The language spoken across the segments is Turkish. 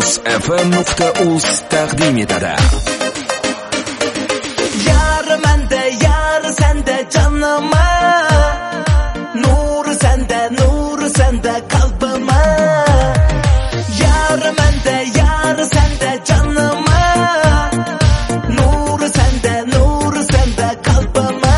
MuzFM.uz taqdim etadi. Yar mende, yar sende canıma, nur sende kalbıma. Yar mende, yar sende canıma, nur sende kalbıma.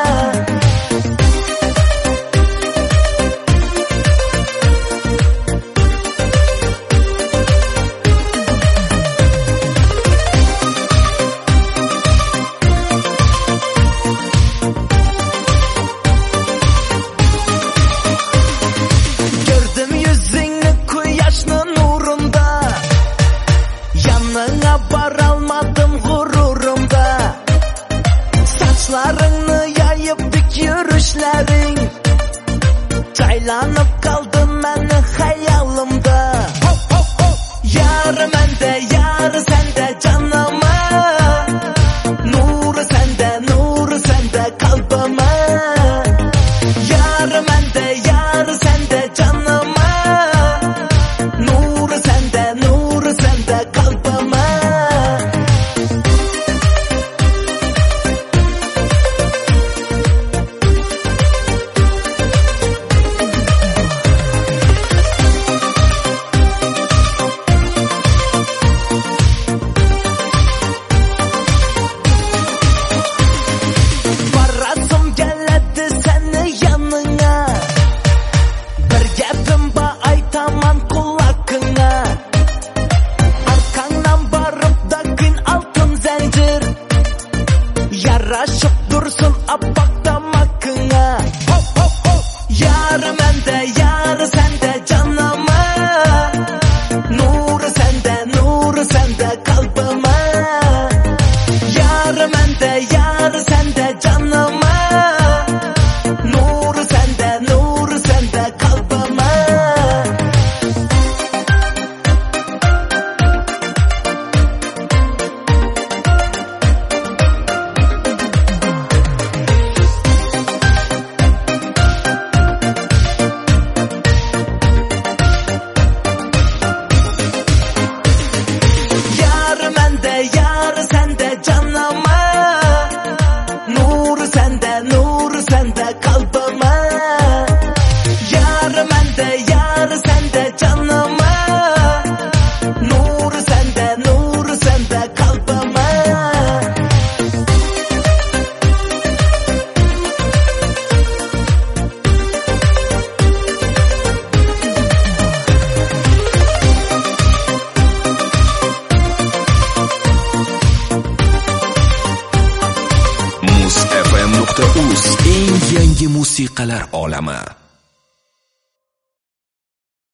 Yanına varalmadım gururumda, saçlarını yayıp dik yürüşlerin, çaylanıp kaldım ben hayalimde. Yar mende, yar sende canıma, nur sende kalbıma. Yar mende, yar sende canıma, nur sende kalbıma. Varasım geledi seni yanına, bir gepim ba aytamam kulakına. Arkandan barıp da gün altın zincir, yaraşıp dursun apak damakına. Yar mende, yar sende canıma, nur sende kalbıma. Yar mende, yar sende canıma, nur sende kalbıma. Yar mende, yar sende canıma, nur sende kalbıma. Yar mende, yar sende canıma, nur sende kalbıma. MuzFM.uz eng yangi musiqalar olami.